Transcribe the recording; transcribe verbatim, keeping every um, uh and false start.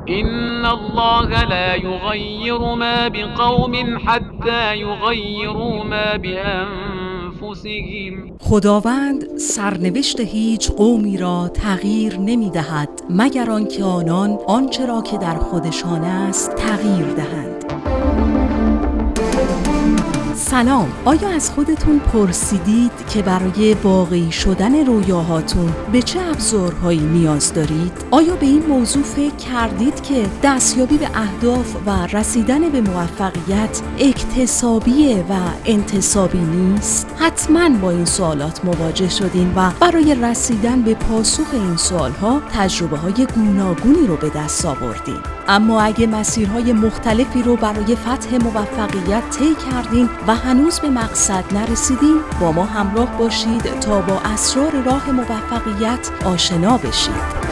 إن الله لا يغير ما بقوم حتى يغيروا ما بأنفسهم. خداوند سرنوشت هیچ قومی را تغییر نمی دهد مگر آنکه آنان آنچه را که در خودشان است تغییر دهند. سلام، آیا از خودتون پرسیدید که برای واقعی شدن رویاهاتون به چه ابزارهایی نیاز دارید؟ آیا به این موضوع فکر کردید که دستیابی به اهداف و رسیدن به موفقیت اکتسابیه و انتصابی نیست؟ حتما با این سوالات مواجه شدین و برای رسیدن به پاسخ این سوالها تجربه های گوناگونی رو به دست آوردین. اما اگه مسیرهای مختلفی رو برای فتح موفقیت طی کردین و هنوز به مقصد نرسیدین، با ما همراه باشید تا با اسرار راه موفقیت آشنا بشید.